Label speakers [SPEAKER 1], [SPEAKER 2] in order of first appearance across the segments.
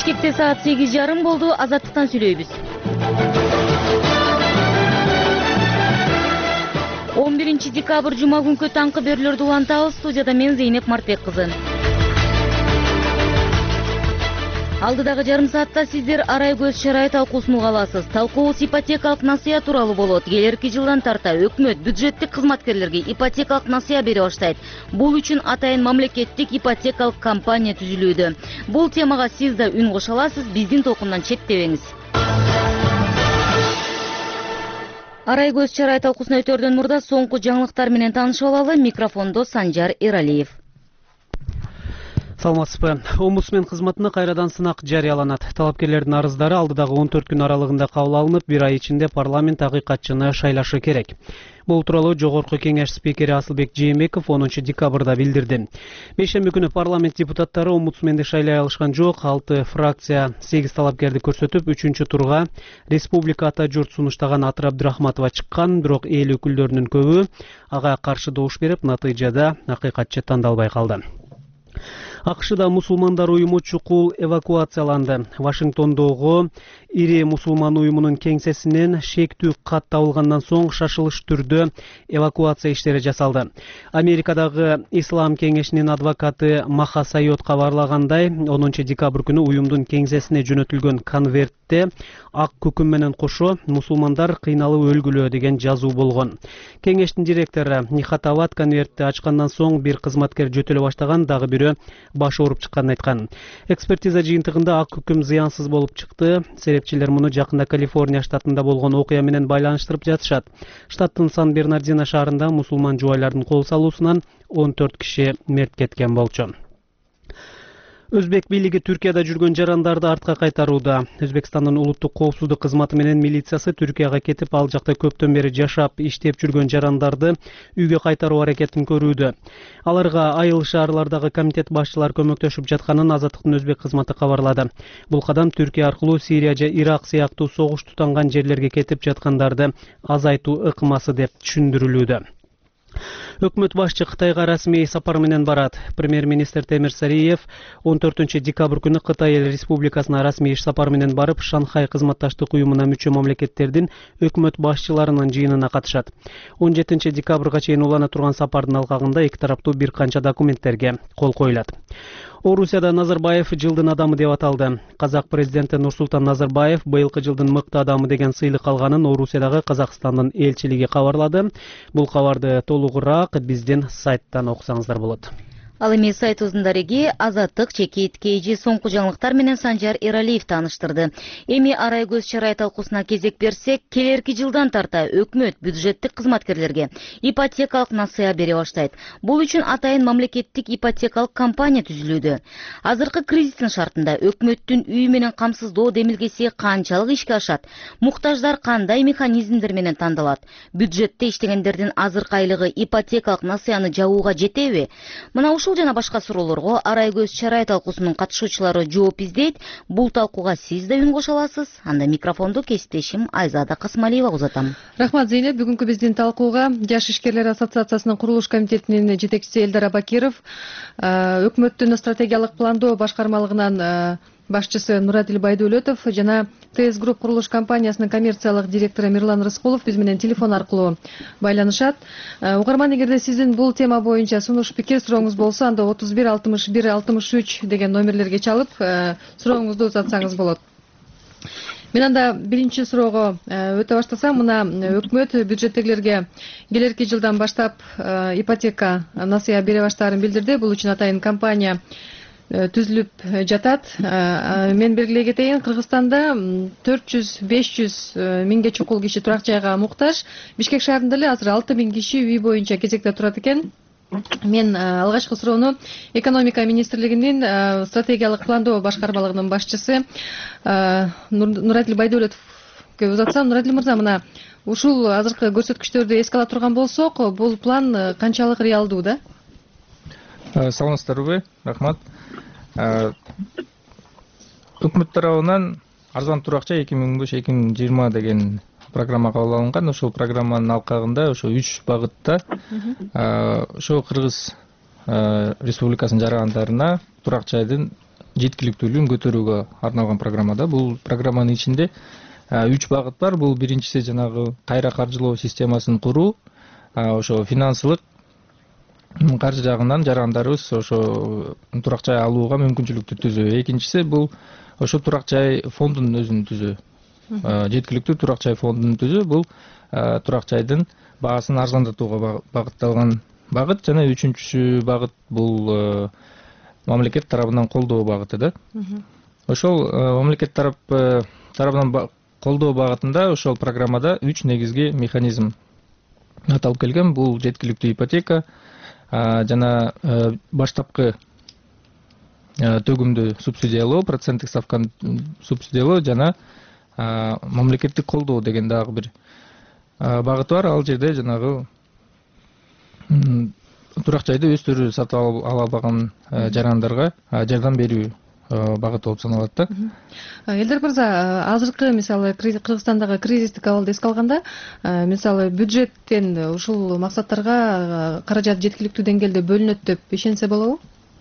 [SPEAKER 1] Бишкекте саат 8:30 болду. Азаттыктан сүйлөйбүз. 11 декабрь жума күнкү таңкы берүүлөрдү улантабыз. Студияда мен Зейнеп Мартбек кызы. Алдыдагы жарым саатта сиздер арай көз чарай талкуусун уга аласыз. Талкуубуз ипотекалык насыя тууралуу болот. Келерки жылдан тарта өкмөт бюджеттик кызматкерлерге ипотекалык насыя бере баштайт. Бул үчүн атайын мамлекеттик ипотекалык компания түзүлүүдө. Бул темага сиз да үн кошо аласыз, биздин толкундан четтебеңиз. Арай көз чарай талкуусуна өтөрдөн мурда соңку жаңылыктар менен таанышып алалы. Микрофондо Санжар Эралиев.
[SPEAKER 2] Саламатсызбы. Омбудсмен кызматына кайрадан сынак жарыяланат. Талапкерлердин арыздары алдыдагы 14 күн аралыгында кабыл алынып, бир ай ичинде парламент акыйкатчыны шайлашы керек. Бул тууралуу Жогорку Кеңеш спикери Асылбек Жээнбеков 10 декабрда билдирди. Бейшемби күнү парламент депутаттары омбудсменди шайлай алышкан жок. 6 фракция 8 талапкерди көрсөтүп, 3-турга Республика ата журт сунуштаган Атыр Абдырахматова чыккан, бирок эл өкүлдөрүнүн көбү ага каршы добуш берип, натыйжада акыйкатчы тандалбай калды. АКШда мусулмандар уюму чукул эвакуацияланды. Вашингтондогу ири мусулман уюмунун кеңсесинен шектүү кат табылгандан соң шашылыш түрдө эвакуация иштери жасалды. Америкадагы Ислам кеңешинин адвокаты Маха Сайот кабарлагандай, 10 декабрь күнү уюмдун кеңсесине жөнөтүлгөн конвертте ак күкүм менен кошо мусулмандар кыйналып өлгүлө деген жазуу болгон. Кеңештин директору Нихатават конвертти ачкандан соң бир кызматкер жөтөлө баштаган, дагы бирөө башы ооруп чыкканын айткан. Экспертиза жыйынтыгында ак күкүм зыянсыз болуп чыкты. Серепчилер муну жакында Калифорния штатында болгон окуя менен байланыштырып жатышат. Штаттын Сан-Бернардино шаарында мусулман жубайлардын кол салуусунан 14 киши мерт кеткен болчу. Өзбек бийлиги Түркияда жүргөн жарандарды артка кайтарууда. Өзбекстандын улуттук коопсуздук кызматы менен милициясы Түркияга кетип, ал жакта көптөн бери жашап, иштеп жүргөн жарандарды үйгө кайтаруу аракетин көрүүдө. Аларга айыл шаарлардагы комитет башчылары көмөктөшүп жатканын Азаттыктын өзбек кызматы кабарлады. Бул кадам Түркия аркылуу Сирия же Ирак сыяктуу согуш тутанган жерлерге кетип жаткандарды азайтуу ыкмасы деп түшүндүрүлүүдө. Өкмөт башчы Кытайга расмий сапар менен барат. Премьер-министр Темир Сариев 14 декабрь күнү Кытай Республикасына расмий иш сапар менен барып, Шанхай кызматташтык уюмуна мүчө мамлекеттердин өкмөт башчыларынын жыйынына катышат. 17 декабрга чейин улана турган сапардын алкагында эки тараптуу бир канча документтерге кол коюлат. Орусияда Назарбаев жылдын адамы деп аталды. Казак президенти Нурсултан Назарбаев быйылкы жылдын мыкты адамы деген сыйлык алганын Орусиядагы Казакстандын элчилиги кабарлады. Бул кабарды толугураак биздин сайттан окусаңыздар болот.
[SPEAKER 1] Ал эми сайтыбыздын дареги Азаттык чекит кейжи соңку жаңылыктар менен Санжар Эралиев тааныштырды. Эми арай көз чарай талкуусуна кезек берсек, келерки жылдан тарта өкмөт бюджеттик кызматкерлерге ипотекалык насыя бере баштайт. Бул үчүн атайын мамлекеттик ипотекалык компания түзүлүүдө. Азыркы кризистин шартында өкмөттүн үй менен камсыздоо демилгеси канчалык ишке ашат? Муктаждар кандай механизмдер менен тандалат? Бюджетте иштегендердин азыркы айлыгы ипотекалык насыяны жабууга жетеби? Мына ушул жана башка суроолорго арай көз чарай талкуусунун катышуучулары жооп издейт. Бул талкууга сиз да үн кошо аласыз. Анда микрофонду кесиптешим Айзада Касымалиева узатам.
[SPEAKER 3] Рахмат, Зейнеп. Бүгүнкү биздин талкууга Жаш ишкерлер ассоциациясынын курулуш комитетинин жетекчиси Элдар Абакиров, өкмөттүн стратегиялык пландоо башкармалыгынан башчысы Нурадил Байдуулетов жана ТС Групп курулуш компаниясынын коммерциялык директору Мирлан Рыскулов биз менен телефон аркылуу байланышат. Угарман, эгерде сиздин бул тема боюнча сунуш пикир сурооңуз болсо, анда 31 61 63 деген номерлерге чалып сурооңузду узатсаңыз болот. Мен анда биринчи суроого өтө баштасам, мына өкмөт бюджеттегилерге келерки жылдан баштап ипотека насыя бере баштаарын билдирди. Бул үчүн атайын компания түзүлүп жатат. Мен белгилей кетейин, Кыргызстанда 400-500 миңге чукул киши турак жайга муктаж. Бишкек шаарында эле азыр 6000 киши үй боюнча кезекте турат экен. Мен алгачкы суроону экономика министрлигинин стратегиялык пландоо башкармалыгынын башчысы Нурадил Байдуулетовго узатсам. Нурадил мырза, мына ушул азыркы көрсөткүчтөрдү эске ала турган болсок, бул план канчалык реалдуу да?
[SPEAKER 4] Саламатсыздарбы? Рахмат. Өкмөт тарабынан арзан туракча 2015-2020 деген программа кабыл алынган. Ошол программанын алкагында ошо 3 багытта ошо Кыргыз Республикасынын жарандарына турак жайдын жеткиликтүүлүгүн көтөрүүгө арналган программада. Бул программанын ичинде 3 багыт бар. Бул биринчиси жанагы кайра каржылоо системасын куруу, ошо финансылык каржы жагынан жарандарыбыз ошо турак жай алууга мүмкүнчүлүктү түзүү. Экинчиси бул ошо турак жай фондунун өзүн түзүү. Жеткиликтүү турак жай фондун түзүү. Бул турак жайдын баасын арзандатууга багытталган багыт. Жана үчүнчүсү багыт бул мамлекет тарабынан колдоо багыты да. Ошол мамлекет тарабынан колдоо багытында ошол программада 3 негизги механизм аталып келген. Бул жеткиликтүү ипотека, жана баштапкы төгүмдү субсидиялоо, проценттик ставканы субсидиялоо жана мамлекеттик колдоо деген дагы бир багыт бар. Ал жерде жанагы турак жайды өздөрү сатып ала албаган жарандарга жардам берүү багыт болуп саналат да.
[SPEAKER 3] Элдер мырза, азыркы мисалы Кыргызстандагы кризистик абалды эске алганда, мисалы бюджеттен ушул максаттарга каражат жеткиликтүү деңгээлде бөлүнөт деп ишенсе болобу?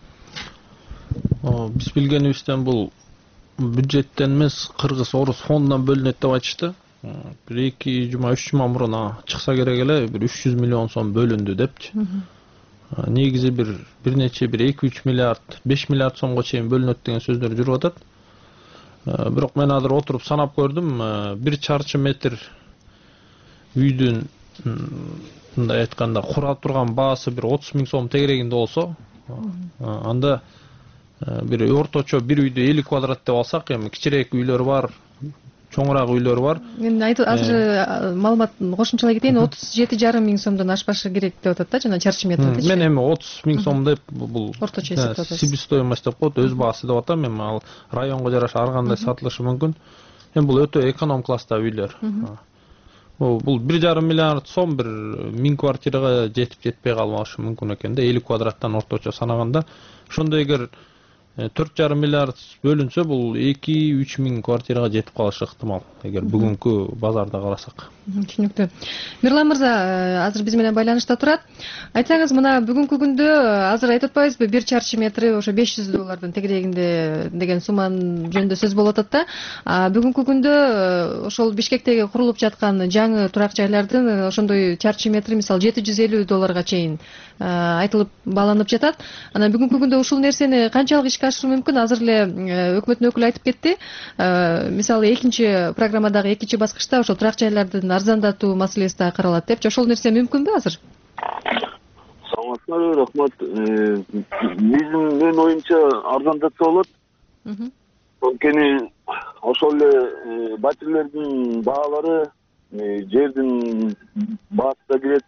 [SPEAKER 5] Биз билгенибизден бул бюджеттен эмес, Кыргыз-Орус фондунан бөлүнөт деп айтышты. Бир 2 жума 3 жума мурун чыкса керек эле, бир 300 миллион сом бөлүндү депчи. Негизи бир нече 2-3 миллиард, 5 миллиард сомго чейин бөлүнөт деген сөздөр жүрүп атат. Бирок мен азыр отуруп санап көрдүм, 1 чарчы метр үйдүн мындай айтканда кура турган баасы бир 30 миң сом тегерегинде болсо, анда бир орточо бир үйдө 50 квадрат деп алсак, эми кичирээк үйлөр бар, чоңураак үйлөр бар.
[SPEAKER 3] Мен азыр маалымат кошумчалай кетейин, 37,5 миң сомдон ашпашы керек деп атат да, жана чарчы метрди.
[SPEAKER 5] Мен эми 30 миң сом деп бул
[SPEAKER 3] орточо эсептеп атат.
[SPEAKER 5] Себестоимость деп коет, өз баасы деп атам. Эми ал районго жараша ар кандай сатылышы мүмкүн. Эми бул өтө эконом класста үйлөр. Бул 1,5 миллиард сом бир 1000 квартирага жетип жетпей калышы мүмкүн экен да, 50 квадраттан орточо санаганда. Ошондо эгер 4,5 миллиард бөлүнсө, бул 2-3 миң квартирага жетип калышы ыктымал, эгер бүгүнкү базарда карасак.
[SPEAKER 3] Түшүнүктүү. Мирлан мырза, азыр биз менен байланышта турат. Айтсаңыз, мына бүгүнкү күндө азыр айтып атпайбызбы, 1 чарчы метри ошо $500 тегерегинде деген сумманын жөнүндө сөз болуп атат да. Бүгүнкү күндө ошол Бишкектеги курулуп жаткан жаңы турак жайлардын ошондой чарчы метри мисалы $750 чейин айтылып бааланып жатат. Анан бүгүнкү күндө ушул нерсени канчалык ишке ашыруу мүмкүн? Азыр эле өкмөттүн өкүлү айтып кетти. Мисалы экинчи программадагы экинчи баскычта ошол турак жайлардын арзандатуу маселеси да каралат депчи. Ошол нерсе мүмкүнбү азыр?
[SPEAKER 6] Саламатсыздарбы, рахмат. Менин оюмча арзандатса болот. Анткени ошол эле батирлердин баалары, жердин баасы да кирет.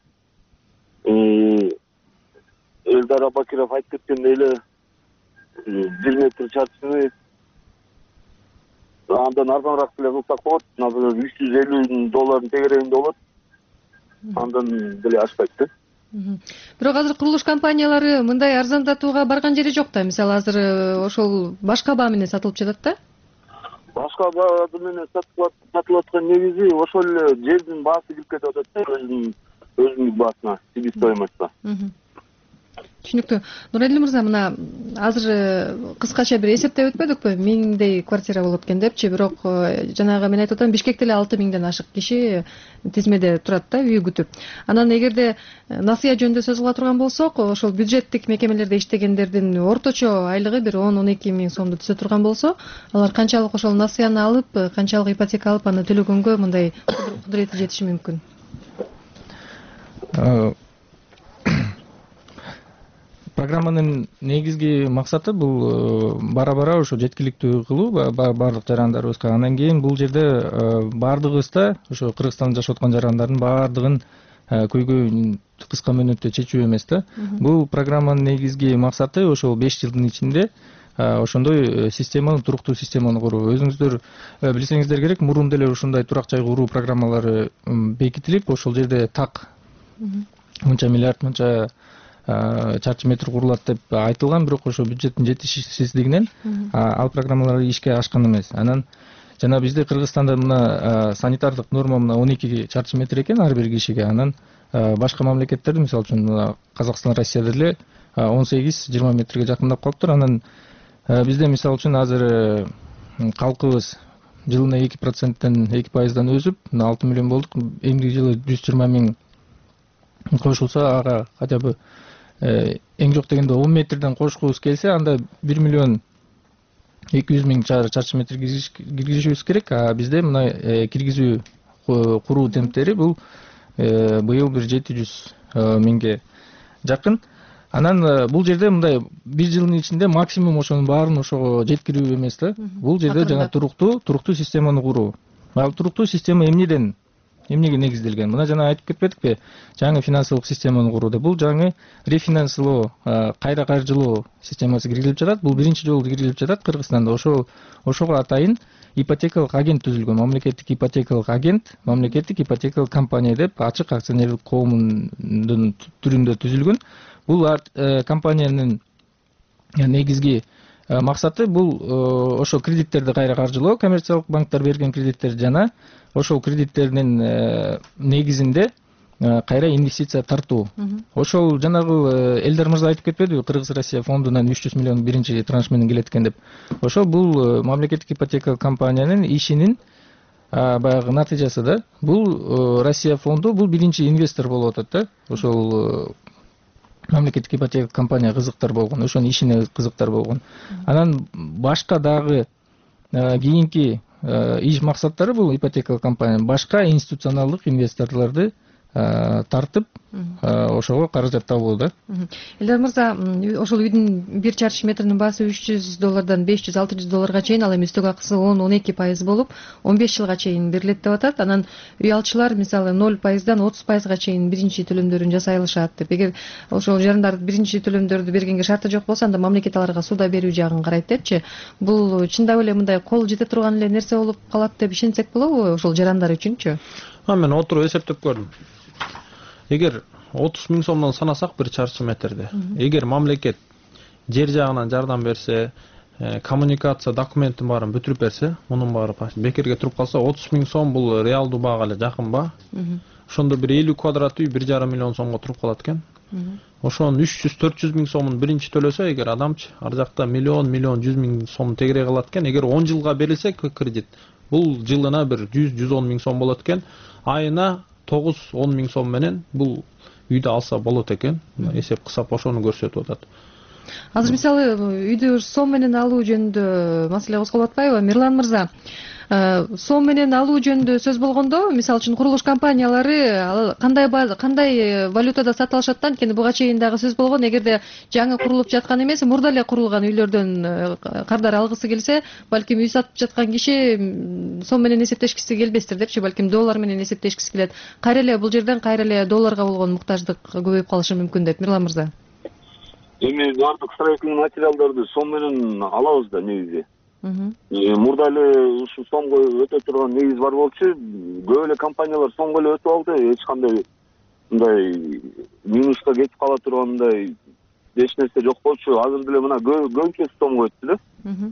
[SPEAKER 6] Элдар Абакиров айтып кеткендей эле 1 метр чарчыны андан арзаныраак деле кылсак болот. $350 тегерегинде болот. Андан деле ашпайт да.
[SPEAKER 3] Бирок азыр курулуш компаниялары мындай арзандатууга барган жери жок да. Мисалы азыр ошол башка баа менен сатылып жатат да.
[SPEAKER 6] Башка баа менен сатылып аткан негизи ошол эле жердин баасы кирип кетип атат да, өзүнүн баасына, себестоимостьна.
[SPEAKER 3] Түшүнүктүү. Нуралим мырза, мына азыр кыскача бир эсептеп өтпөдүкпү? 1000дей квартира болот экен депчи, бирок жанагы мен айтып атам, Бишкекте эле 6000ден ашык киши тизмеде турат да, үй күтүп. Анан эгерде насыя жөнүндө сөз кыла турган болсок, ошол бюджеттик мекемелерде иштегендердин орточо айлыгы бир 10-12 миң сомду түзө турган болсо, алар канчалык ошол насыяны алып, канчалык ипотека алып аны төлөгөнгө мындай кудурети жетиши мүмкүн?
[SPEAKER 4] Программанын негизги максаты бул бара-бара ошо жеткиликтүү кылуу баардык жарандарыбызга. Андан кийин бул жерде баардыгыбыз да ошо Кыргызстанда жашап аткан жарандардын баардыгын көйгөйүн кыска мөөнөттө чечүү эмес да. Бул программанын негизги максаты ошол 5 жылдын ичинде ошондой системаны, туруктуу системаны куруу. Өзүңүздөр билсеңиздер керек, мурун деле ушундай турак жай куруу программалары бекитилип, ошол жерде так мынча миллиард, мынча чарчы метр курулат деп айтылган, бирок ошо бюджеттин жетишсиздигинен ал программалар ишке ашкан эмес. Анан жана бизде Кыргызстанда мына санитардык норма мына 12 чарчы метр экен ар бир кишиге. Анан башка мамлекеттерде, мисалы үчүн Казакстан, Россияда деле 18-20 метрге жакындап калыптыр. Анан Бизде мисалы үчүн азыр калкыбыз жылына 2%-тен 2%дан өсүп 6 миллион болдук. Эмки жылы 120 миң кошулса, ага хотя бы эң жок дегенде 10 метрден кошкубуз келсе, анда 1 миллион 200 миң чарчы метр киргизишибиз керек. А бизде мына киргизүү куруу темптери бул быйыл бир 700 миңге жакын. Анан бул жерде мындай бир жылдын ичинде максимум ошонун баарын ошого жеткирүү эмес да. Бул жерде жана туруктуу системаны куруу. Ал туруктуу система эмнеге негизделген? Мына жана айтып кетпедикпи? Жаңы финансылык системаны куруу деп. Бул жаңы рефинанслоо, кайра каржылоо системасы киргизилип жатат. Бул биринчи жолу киргизилип жатат Кыргызстанда. Ошого атайын ипотекалык агент түзүлгөн. Мамлекеттик ипотекалык агент, мамлекеттик ипотекалык компания деп ачык акционерлик коомдун түрүндө түзүлгөн. Бул компаниянын негизги максаты бул ошо кредиттерди кайра каржылоо, коммерциялык банктар берген кредиттер жана ошол кредиттердин негизинде кайра инвестиция тартуу. Ошол жанагы Элдар мырза айтып кетпедиби, Кыргыз Россия фондунан 300 миллион биринчи транш менен келет экен деп. Ошол бул мамлекеттик ипотека компаниянын ишинин баягы натыйжасы да. Бул Россия фонду бул биринчи инвестор болуп атат да. Ошол мамлекеттик ипотека компания кызыктар болгон, ошонун ишине кызыктар болгон. Анан башка дагы кийинки иш максаттары бул ипотека компания башка институционалдык инвесторлорду тартып ошого каражат табуу да.
[SPEAKER 3] Элдар мырза, ошол үйдүн бир чарчы метринин баасы $300 $500-600 чейин, ал эми үстөк акысы 10-12% болуп 15 жылга чейин берилет деп атат. Анан үй алчылар мисалы 0%дан 30%га чейин биринчи төлөмдөрүн жасай алышат деп. Эгер ошол жарандар биринчи төлөмдөрдү бергенге шарты жок болсо, анда мамлекет аларга суда берүү жагын карайт депчи. Бул чындап эле мындай кол жете турган эле нерсе болуп калат деп ишенсек болобу ошол жарандар үчүнчү?
[SPEAKER 5] Мен отуруп эсептеп көрдүм. Эгер 30 миң сомдон санасак бир чарчы метрди, эгер мамлекет жер жагынан жардам берсе, коммуникация документтин баарын бүтүрүп берсе, мунун баары бекерге туруп калса, 30 миң сом бул реалдуу баага эле жакын ба. Ошондо бир 50 квадрат үй 1,5 миллион сомго туруп калат экен. Ошонун 300-400 миң сомун биринчи төлөсө, эгер адамчы ар жакта миллион 100 миң сом тегерей калат экен. Эгер 10 жылга берилсе кредит, бул жылына бир 100-110 миң сом болот экен. Айына 9-10 миң сом менен бул үйдү алса болот экен. Эсеп кысап ошону көрсөтүп атат.
[SPEAKER 3] Азыр мисалы үйдү сом менен алуу жөнүндө маселе козголуп атпайбы? Мирлан мырза, сом менен алуу жөнүндө сөз болгондо, мисалы үчүн курулуш компаниялары кандай валютада сатып алышат да, анткени буга чейин дагы сөз болгон, эгерде жаңы курулуп жаткан эмес, мурда эле курулган үйлөрдөн кардар алгысы келсе, балким үй сатып жаткан киши сом менен эсептешкиси келбестир депчи, балким доллар менен эсептешкиси келет. Кайра эле бул жерден кайра эле долларга болгон муктаждык көбөйүп калышы мүмкүн деп. Мирлан мырза.
[SPEAKER 6] Эми баардык строительный материалдарды сом менен алабыз да негизи. Мурда эле ушу сомго өтө турган негиз бар болчу. Көп эле компаниялар сомго эле өтүп алды. Эч кандай мындай минуска кетип кала тургандай эч нерсе жок болчу. Азыр деле мына көбүнчөсү сомго өттү да.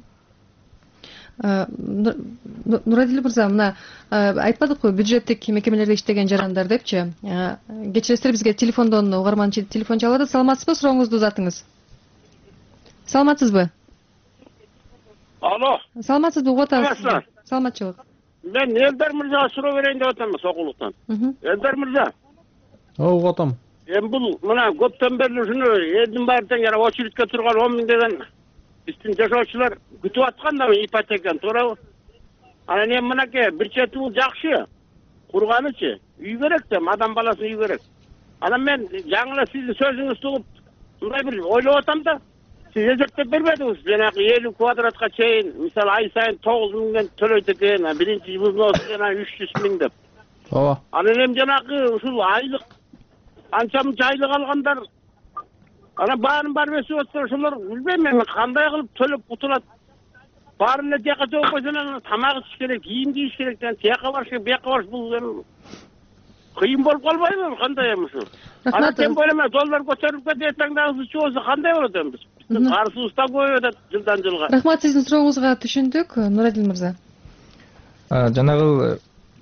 [SPEAKER 3] Нурадил мырза, мына айтпадыкпы бюджеттик мекемелерде иштеген жарандар депчи. Кечиресиздер, бизге телефондон угарманчы телефон чалады. Саламатсызбы? Сурооңузду узатыңыз. Саламатсызбы?
[SPEAKER 7] Алло.
[SPEAKER 3] Саламатсызбы? Угуп атабыз. Саламатчылык.
[SPEAKER 7] Мен Элдар мырзага суроо берейин деп атам, Сокулуктан. Элдар мырза.
[SPEAKER 5] Угуп атам.
[SPEAKER 7] Эми бул мына көптөн бери ушуну элдин баары тең жана очередке турган 10 миң деген биздин жашоочулар күтүп аткан да ипотеканы, туурабы? Анан эми мынакей бир чети бул жакшы. Курганычы, үй керек да, адам баласы үй керек. Анан мен жаңы сиздин сөзүңүздү угуп мындай бир ойлоп атам да, сиз эсептеп бербедиңиз, жанагы 50 квадратка чейин, мисалы ай сайын 9 миңден төлөйт экен, биринчи взнос жана 300 миң деп.
[SPEAKER 5] Ооба.
[SPEAKER 7] Анан эми жанагы ушул айлык анча-мынча айлык алгандар анан баарын өсүп атса, ошолор билбейм эми кандай кылып төлөп кутулат. Баарын эле тияка жооп койсо, тамак ич керек, кийим кийиш керек, тияка барыш керек, бияка барыш, бул эми кыйын болуп калбайбы? Кандай эми ушу? Анан тем более доллар көтөрүлүп кетет, таңдагысы чоосу кандай болот эми? Биздин карызыбыз да көбөйүп атат жылдан жылга.
[SPEAKER 3] Рахмат, сиздин сурооңузга түшүндүк. Нурадил мырза.
[SPEAKER 4] Жанагы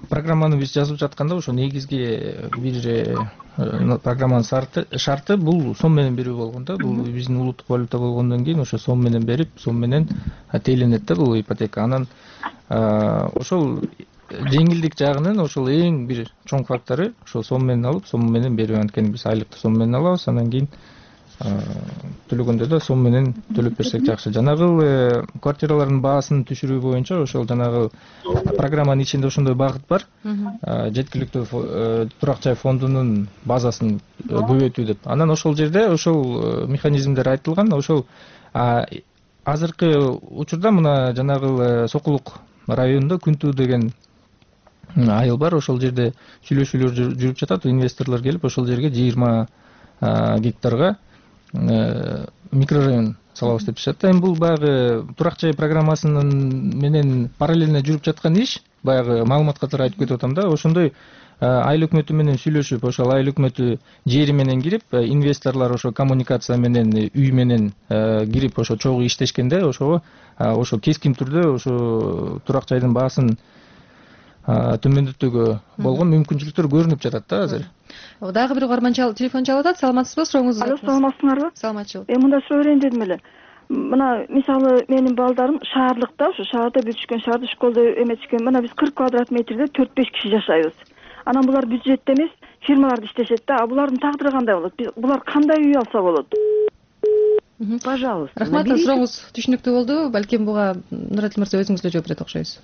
[SPEAKER 4] программаны биз жазып жатканда ошо негизги бир программанын шарты бул сом менен берүү болгон да. Бул биздин улуттук валюта болгондон кийин ошо сом менен берип, сом менен тейлинет да бул ипотека. Анан ошол жеңилдик жагынан ошол эң бир чоң фактору ошол сом менен алып, сом менен берүү. Анткени биз айлыкты сом менен алабыз, анан кийин төлөгөндө да сом менен төлөп берсек жакшы. Жанагы квартиралардын баасын түшүрүү боюнча ошол жанагы программанын ичинде ошондой багыт бар. Жеткиликтүү турак жай фондунун базасын көбөйтүү деп. Анан ошол жерде ошол механизмдер айтылган. Ошол азыркы учурда мына жанагы Сокулук районунда Күнтүү деген айыл бар. Ошол жерде сүйлөшүүлөр жүрүп жатат. Инвесторлор келип ошол жерге 20 гектарга микрорайон салабыз деп жатат. Эми бул баягы турак жай программасынын менен параллельно жүрүп жаткан иш. Баягы маалымат катары айтып кетип атам да. Ошондой айыл өкмөтү менен сүйлөшүп, ошол айыл өкмөтү жери менен кирип, инвесторлор ошо коммуникация менен, үй менен кирип ошо чогуу иштешкенде, ошо кескин түрдө ошо турак жайдын баасын төмөндөтүүгө болгон мүмкүнчүлүктөр көрүнүп жатат да азыр.
[SPEAKER 3] Дагы бир угарман телефон чалып атат. Саламатсызбы? Сурооңузду
[SPEAKER 8] айтыңыз. Алло, саламатсыңарбы?
[SPEAKER 3] Саламатчылык.
[SPEAKER 8] Мында суроо берейин дедим эле. Мына мисалы менин балдарым шаардыкта, ошо шаарда бүтүшкөн, шаардык школдо эметишкен. Мына биз 40 квадрат метрде 4-5 киши жашайбыз. Анан булар бюджетте эмес, фирмаларда иштешет да. Булардын тагдыры кандай болот? Булар кандай үй алса болот? Пожалуйста.
[SPEAKER 3] Рахмат, сурооңуз түшүнүктүү болду. Балким буга Нуратил мырза өзүңүз эле жооп берет окшойсуз.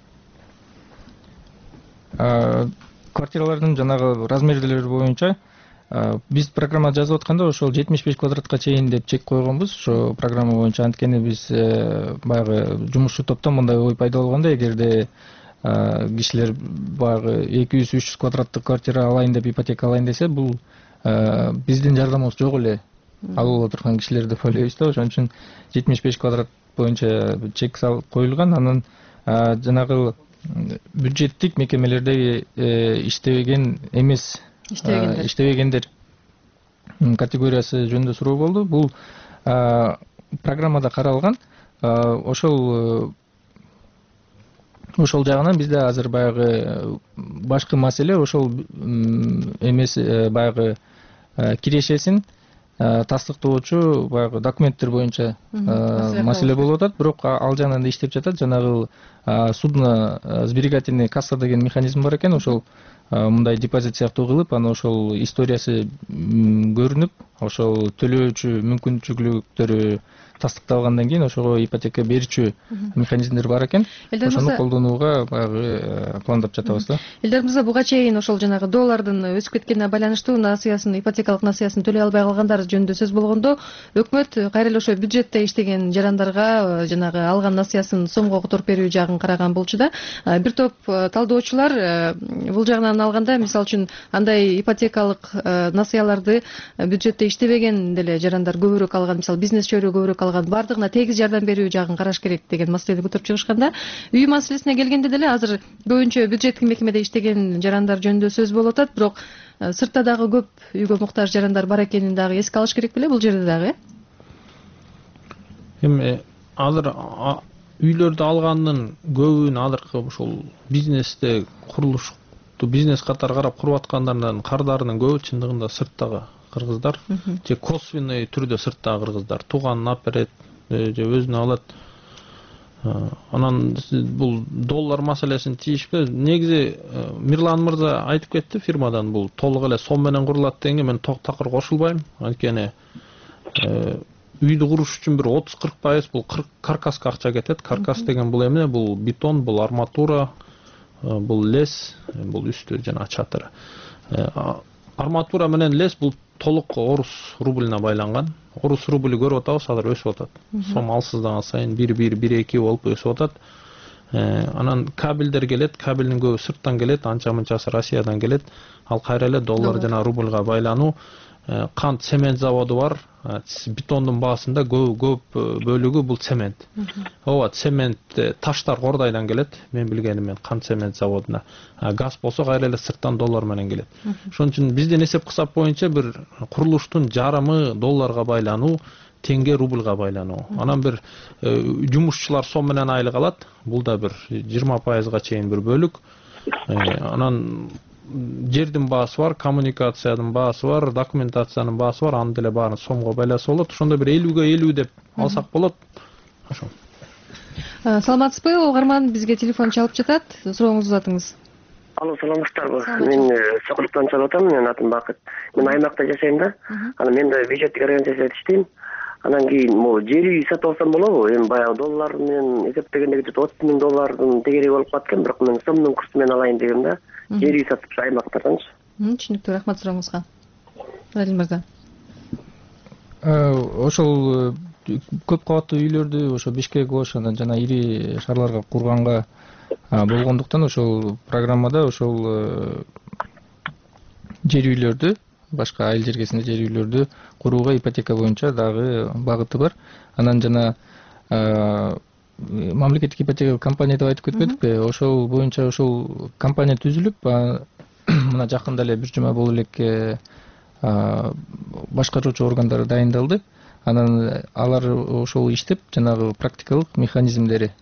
[SPEAKER 4] Квартиралардын жанагы размерлери боюнча биз программа жазып атканда ошол 75 квадратка чейин деп чек койгонбуз. Ошо программа боюнча, анткени биз баягы жумушчу топтон мындай ой пайда болгондо, эгерде кишилер баягы 200-300 квадраттык квартира алайын деп ипотека алайын десе, бул биздин жардамыбыз жок эле ала отурган кишилер деп ойлойбуз да. Ошон үчүн 75 квадрат боюнча чек коюлган. Анан жанагы бюджеттик мекемелерде иштебеген эмес, иштебегендер категориясы жөнүндө суроо болду. Бул программада каралган. Ошол жагынан бизде азыр баягы башкы маселе ошол эмес, баягы кирешесин тастыктоочу баягы документтер боюнча маселе болуп атат. Бирок ал жагынан да иштеп жатат. Жанагы судно сберегательный касса деген механизм бар экен. Ошол мындай депозит сыяктуу кылып, анан ошол историясы көрүнүп, ошол төлөөчү мүмкүнчүлүктөрү тастыкталгандан кийин ошого ипотека берүүчү механизмдер бар экен. Ошону колдонууга баягы пландап жатабыз да.
[SPEAKER 3] Элдер мырза, буга чейин ошол жанагы доллардын өсүп кеткенине байланыштуу насыясын, ипотекалык насыясын төлөй албай калгандар жөнүндө сөз болгондо, өкмөт кайра эле ошо бюджетте иштеген жарандарга жанагы алган насыясын сомго которуп берүү жагын караган болчу да. Бир топ талдоочулар бул жагынан алганда, мисалы үчүн андай ипотекалык насыяларды бюджетте иштебеген деле жарандар көбүрөөк алган, мисалы бизнес чөйрө көбүрөөк алган, бардыгына тегиз жардам берүү жагын караш керек деген маселени көтөрүп чыгышканда, үй маселесине келгенде деле азыр көбүнчө бюджеттик мекемеде иштеген жарандар жөнүндө сөз болуп атат. Бирок сыртта дагы көп үйгө муктаж жарандар бар экенин дагы эске алыш керек беле бул жерде дагы.
[SPEAKER 5] Эми азыр үйлөрдү алгандын көбүн азыркы ошол бизнесте курулушту бизнес катары карап куруп аткандардын кардарынын көбү чындыгында сырттагы кыргыздар, же косвенный түрдө сырттагы кыргыздар, тууганын алып берет, же өзүнө алат. Анан бул доллар маселесин тийишпе, негизи Мирлан мырза айтып кетти фирмадан, бул толук эле сом менен курулат дегенге мен такыр кошулбайм. Анткени үйдү куруш үчүн бир 30-40% бул каркаска акча кетет. Каркас деген бул эмне? Бул бетон, бул арматура, бул лес, бул үстү жана чатыры. Арматура менен лес бул толук орус рубльна байланган. Орус рубль көрүп атабыз, азыр өсүп атат. Сом алсыздаган сайын 1-1-2 болуп өсүп атат. Анан кабелдер келет, кабелдин көбү сырттан келет, анча-мынчасы Россиядан келет. Ал кайра эле доллар жана рубльга байлануу. Кант цемент заводу бар. Бетондун баасында көп бөлүгү бул цемент. Ооба, цемент таштар Кордайдан келет. Мен билгеним кант цемент заводуна. Газ болсо кайра эле сырттан доллар менен келет. Ошон үчүн биздин эсеп кысап боюнча бир курулуштун жарымы долларга байлануу, теңге рубльга байлануу. Анан бир жумушчулар сом менен айлык алат. Бул да бир 20%га чейин бир бөлүк. Анан жердин баасы бар, коммуникациянын баасы бар, документациянын баасы бар, анын деле баарын сомго байласа болот. Ошондо бир 50ге 50 деп алсак болот. Ошо.
[SPEAKER 3] Саламатсызбы, угарман бизге телефон чалып жатат. Сурооңузду uzatыңыз.
[SPEAKER 9] Алло, саламатсыздарбы? Мен Сокулуктан чалып атам, менин атым Бакыт. Мен аймакта жашайм да. Анан мен да бюджеттик организацияда иштейм. Анан кийин могу жер үй сатып алсам болобу? Эми баягы доллар менен эсептегенде $30,000 тегерек болуп калат. Бирок мен сомдун курсу менен алайын дегем да. Жер үй сатып аймактарданчы.
[SPEAKER 3] Түшүнүктүү, рахмат сурооңузга. Радил мырза.
[SPEAKER 4] Ошол көп кабаттуу үйлөрдү ошо Бишкек ошондон жана ири шаарларга курганга болгондуктан ошол программада ошол жер үйлөрдү, башка айыл жергесинде жер үйлөрдү курууга ипотека боюнча дагы багыты бар. Анан жана мамлекеттик ипотека компания деп айтып кетпедикпи? Ошол боюнча ошол компания түзүлүп, мына жакында эле бир жума болуп элекке башкаруучу органдар дайындалды. Анан алар ошол иштеп, жанагы практикалык механизмдерин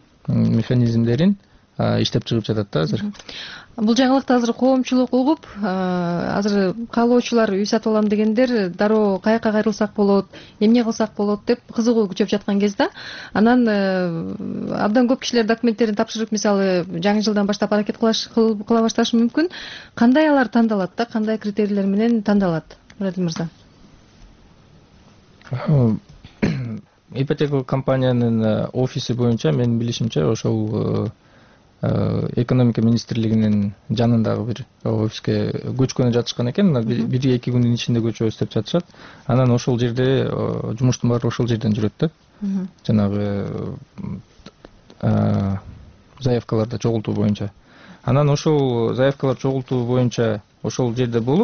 [SPEAKER 4] иштеп чыгып жатат да азыр.
[SPEAKER 3] Бул жаңылыкты азыр коомчулук угуп, азыр каалоочулар үй сатып алам дегендер дароо каяка кайрылсак болот, эмне кылсак болот деп кызыгуу күчөп жаткан кезде, анан абдан көп кишилер документтерин тапшырып, мисалы жаңы жылдан баштап аракет кыла башташы мүмкүн. Кандай алар тандалат да, кандай критерийлер менен тандалат, Радил мырза?
[SPEAKER 4] Ипотека компаниянын офиси боюнча менин билишимче ошол экономика министрлигинин жанындагы бир офиске көчкөнү жатышкан экен. 1-2 күндүн ичинде көчөбүз деп жатышат. Анан ошол жерде жумуштун баары ошол жерден жүрөт да. Жанагы заявкаларды чогултуу боюнча. Анан ошол заявкалар чогултуу боюнча ошол жерде болуп,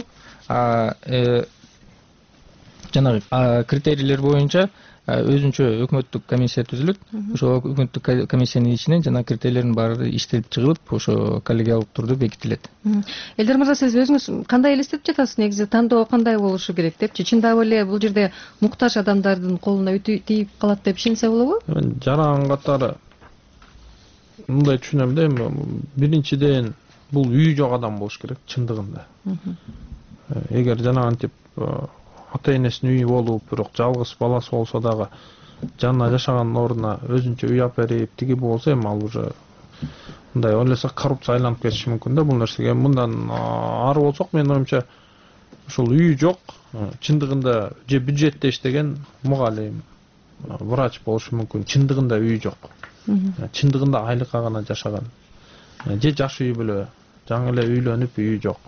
[SPEAKER 4] жанагы критерийлер боюнча өзүнчө өкмөттүк комиссия түзүлөт. Ошол өкмөттүк комиссиянын ичинен жана критерийлердин баары иштелип чыгылып, ошо коллегиалдык турдө бекитилет.
[SPEAKER 3] Элдер мырза, сиз өзүңүз кандай элестеп жатасыз? Негизи тандоо кандай болушу керек деп? Чындап эле бул жерде муктаж адамдардын колуна тийип калат деп ишенсе болобу?
[SPEAKER 5] Жаран катары мындай түшүнөм да, биринчиден бул үйү жок адам болуш керек чындыгында. Эгер жанагынтип ата энесинин үйү болуп, бирок жалгыз баласы болсо дагы жанына жашаган ордуна өзүнчө үй алып берип тиги болсо, эми ал уже мындай ойлосок коррупция айланып кетиши мүмкүн да бул нерсеге. Мындан ары болсок, менин оюмча ошол үйү жок, чындыгында же бюджетте иштеген мугалим, врач болушу мүмкүн, чындыгында үйү жок. Чындыгында айлыкка гана жашаган. Же жаш үй бүлө, жаңы эле үйлөнүп үйү жок.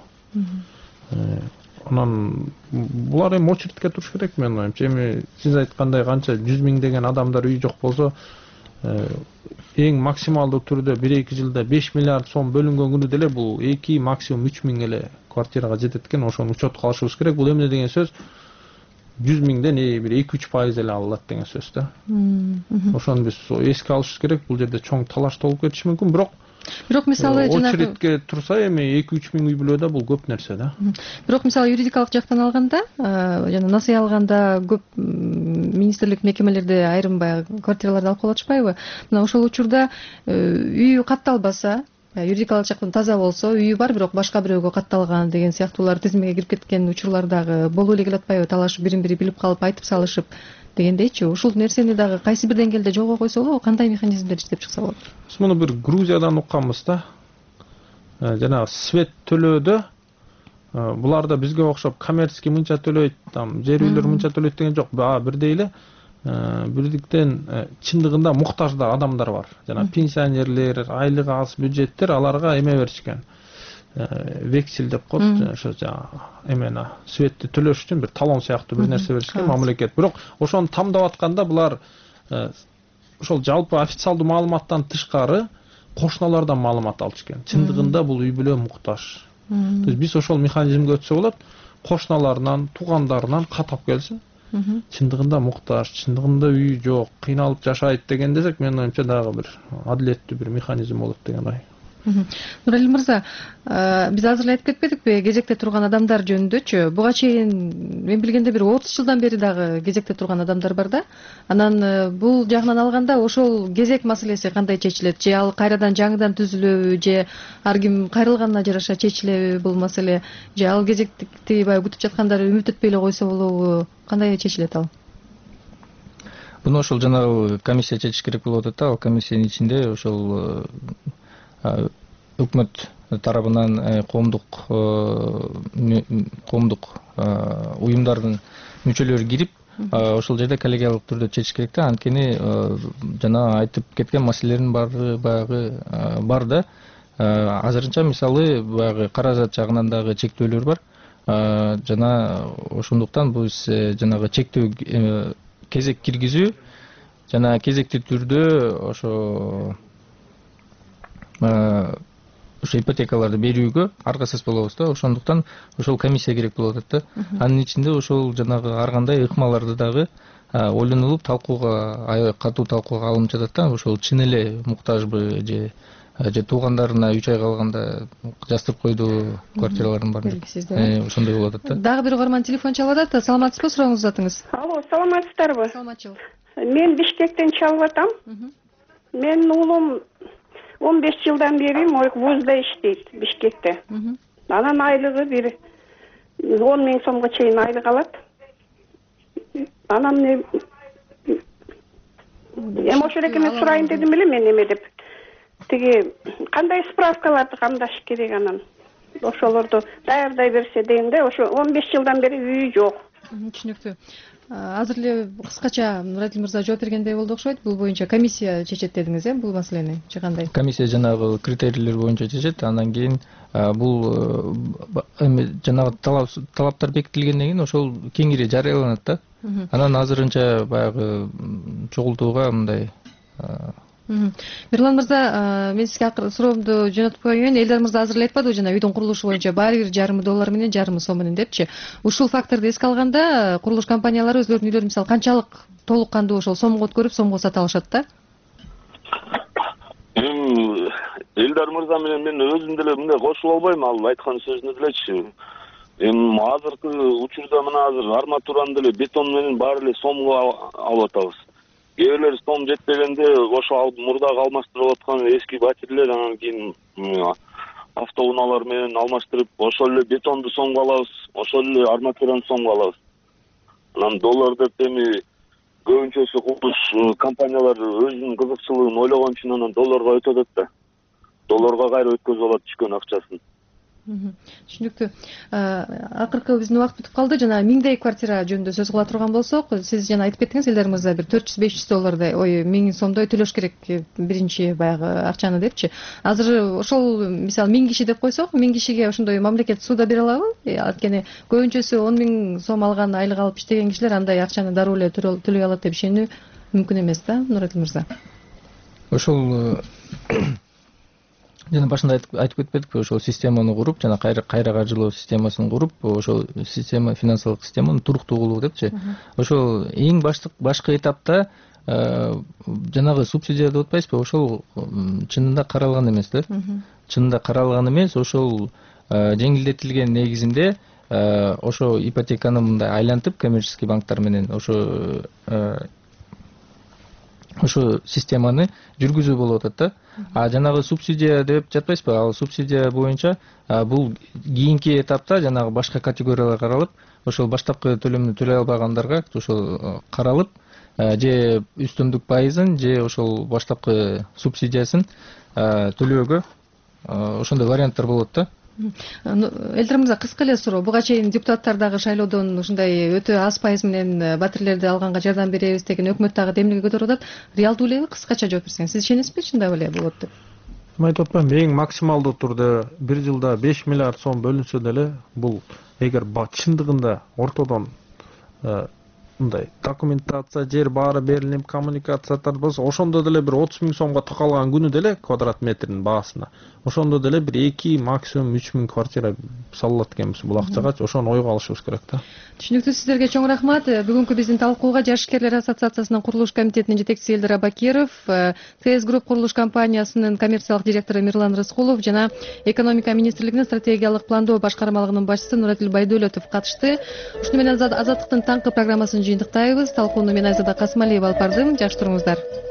[SPEAKER 5] Анан булар эми очередке туруш керек менин оюмча. Эми сиз айткандай канча 100 миңдеген адамдар үйү жок болсо, эң максималдуу түрдө 1-2 жылда 5 миллиард сом бөлүнгөн күнү деле бул 2 максимум 3 миң эле квартирага жетет экен. Ошону учетко алышыбыз керек. Бул эмне деген сөз? 100 миңден бир 2-3% эле алынат деген сөз да. Ошону биз эске алышыбыз керек. Бул жерде чоң талаш болуп кетиши мүмкүн, бирок
[SPEAKER 3] мисалы
[SPEAKER 5] очередке турса эми 2-3 миң үй бүлөдө бул көп нерсе да.
[SPEAKER 3] Бирок мисалы юридикалык жактан алганда, жана насыя алганда көп министрлик мекемелерде айрым баягы квартираларды алып калышпайбы? Мына ошол учурда үйү катталбаса, юридикалык жактан таза болсо, үйү бар, бирок башка бирөөгө катталган деген сыяктуулар тизимге кирип кеткен учурлар дагы болуп эле келатпайбы? Талашып, бирин-бири билип калып айтып салышып дегендейчи. Ушул нерсени дагы кайсы бир деңгээлде жолго койсо болобу? Кандай механизмдер иштеп чыкса болот?
[SPEAKER 5] Биз муну бир Грузиядан укканбыз да. Жана свет төлөөдө буларда бизге окшоп коммерческий мынча төлөйт, там жер үйлөр мынча төлөйт деген жок. Бирдей эле бирдиктен чындыгында муктажда адамдар бар. Жана пенсионерлер, айлыгы аз бюджеттер аларга эме беришкен. Вексель деп коет, ошо эмени светти төлөш үчүн бир талон сыяктуу бир нерсе беришкен мамлекет. Бирок ошону тамдап атканда булар ошол жалпы официалдуу маалыматтан тышкары кошуналардан маалымат алышкан. Чындыгында бул үй бүлө муктаж. То есть биз ошол механизмге өтсө болот, кошуналарынан, туугандарынан катап келсин. Чындыгында муктаж, чындыгында үйү жок, кыйналып жашайт деген десек, менин оюмча дагы бир адилеттүү бир механизм болот деген ой.
[SPEAKER 3] Нурали мырза, биз азыр эле айтып кетпедикпи кезекте турган адамдар жөнүндөчү? Буга чейин мен билгенде бир 30 жылдан бери дагы кезекте турган адамдар бар да. Анан бул жагынан алганда ошол кезек маселеси кандай чечилет? Же ал кайрадан жаңыдан түзүлөбү, же ар ким кайрылганына жараша чечилеби бул маселе? Же ал кезекти баягы күтүп жаткандар үмүт этпей эле койсо болобу? Кандай чечилет ал?
[SPEAKER 4] Буну ошол жанагы комиссия чечиш керек болуп атат да. Ал комиссиянын ичинде ошол өкмөт тарабынан коомдук уюмдардын мүчөлөрү кирип, ошол жерде коллегиалдык түрдө чечиш керек да. Анткени жана айтып кеткен маселелердин баары баягы бар да. Азырынча мисалы баягы каражат жагынан дагы чектөөлөр бар. Жана ошондуктан биз жанагы чектөө кезек киргизүү жана кезектүү түрдө ошо ипотекаларды берүүгө аргасыз болобуз да. Ошондуктан ошол комиссия керек болуп атат да. Анын ичинде ошол жанагы ар кандай ыкмаларды дагы ойлонулуп, талкууга, катуу талкууга алынып жатат да. Ошол чын эле муктажбы же туугандарына 3 ай калганда жастырып койду квартиралардын баарын. Ошондой болуп атат да.
[SPEAKER 3] Дагы бир угарман телефон чалып атат. Саламатсызбы, сурооңузду атыңыз?
[SPEAKER 10] Алло, саламатсыздарбы?
[SPEAKER 3] Саламатчылык.
[SPEAKER 10] Мен Бишкектен чалып атам. Менин уулум 15 жылдан бери вузда иштейт Бишкекте. Анан айлыгы бир 10 000 сомго чейин айлык алат. Анан ошол экен мен сурайын дедим эле мен эме деп. Тиги кандай справкаларды камдаш керек анан? Ошолорду даярдай берсе дейм да, ошо 15 жылдан бери үйү жок.
[SPEAKER 3] Түшүнүктүү. Азыр эле кыскача Нурали мырза жооп бергендей болду окшойт. Бул боюнча комиссия чечет дедиңиз, бул маселени же кандай?
[SPEAKER 4] Комиссия жанагы критерийлер боюнча чечет. Андан кийин бул жанагы талаптар бекитилгенден кийин ошол кеңири жарыяланат да. Анан азырынча баягы чогултууга мындай
[SPEAKER 3] Мирлан мырза, мен сизге акыр суроомду жөнөтүп коеюн. Элдар мырза азыр эле айтпадыбы жана үйдүн курулушу боюнча баары бир $1,5 менен $1,5 менен депчи. Ушул факторду эске алганда, курулуш компаниялары өзлөрүнүн үйлөрүн мисалы канчалык толук кандуу ошол сомго өткөрүп, сомго сата алышат да?
[SPEAKER 6] Элдар мырза менен мен өзүм деле мындай кошула албайм, ал айткан сөзүнө делечи. Азыркы учурда мына азыр арматураны деле бетон менен баары эле сомго алып атабыз. Кээ бирлери сом жетпегенде ошо мурдагы алмаштырып аткан эски батирлер анан кийин автоунаалар менен алмаштырып, ошол эле бетонду сомго алабыз, ошол эле арматураны сомго алабыз. Анан доллар деп эми көбүнчөсү курулуш компаниялар өзүнүн кызыкчылыгын ойлогон үчүн анан долларга өтөт да. Долларга кайра өткөзүп алат түшкөн акчасын.
[SPEAKER 3] Түшүнүктүү. Акыркы биздин убакыт бүтүп калды. Жана 1000 квартира жөнүндө сөз кыла турган болсок, сиз жана айтып кеттиңиз, Элдар мырза, бир $400-500 1000 сомдой төлөш керек биринчи баягы акчаны депчи. Азыр ошол мисалы 1000 киши деп койсок, 1000 кишиге ошондой мамлекет суда бере алабы? Анткени көбүнчөсү 10 000 сом алган, айлык алып иштеген кишилер андай акчаны дароо эле төлөй алат деп ишенүү мүмкүн эмес да, Нурали мырза?
[SPEAKER 4] Ошол жана башында айтып кетпедикпи, ошол системаны куруп, жана кайра каржылоо системасын куруп, ошол система, финансылык системаны туруктуу кылуу депчи. Ошол эң башкы этапта жанагы субсидия деп атпайсызбы, ошол чынында каралган эмес да. Чынында каралган эмес, ошол жеңилдетилген негизинде ошо ипотеканы мындай айлантып, коммерческий банктар менен ошо системаны жүргүзүү болуп атат да. Жанагы субсидия деп жатпайсызбы? Ал субсидия боюнча бул кийинки этапта жанагы башка категориялар каралып, ошол баштапкы төлөмдү төлөй албагандарга ошол каралып, же үстөмдүк пайызын, же ошол баштапкы субсидиясын төлөөгө ошондой варианттар болот да.
[SPEAKER 3] Элдар мырза, кыска эле суроо. Буга чейин депутаттар дагы шайлоодон ушундай өтө аз пайыз менен батирлерди алганга жардам беребиз деген өкмөт дагы демилге көтөрүп атат. Реалдуу элеби? Кыскача жооп берсеңиз. Сиз ишенесизби, чындап эле болот деп?
[SPEAKER 5] Мен айтып атпаймынбы, эң максималдуу түрдө бир жылда 5 миллиард сом бөлүнсө деле, бул эгер чындыгында ортодон мындай документация жер баары берилип коммуникациялар болсо ошондо деле бир 30 000 сомго такалган күнү деле квадрат метринин баасына ошондо деле бир 2 максимум 3 000 квартира салынат экенбиз бул акчагачы ошону ойго алышыбыз керек да.
[SPEAKER 3] Түшүнүктүү, сиздерге чоң рахмат. Бүгүнкү биздин талкууга Жашишкерлер ассоциациясынын курулуш комитетинин жетекчиси Элдар Абакиров, ТС Групп курулуш компаниясынын коммерциялык директору Мирлан Рыскулов жана экономика министрлигинин стратегиялык пландоо башкармалыгынын башчысы Нурадил Байдөлөтов катышты. Ушуну менен Азаттыктын таңкы программасын жыйынтыктайбыз. Талкууну мен Айзада Касымалиева алып бардым. Жакшы туруңуздар.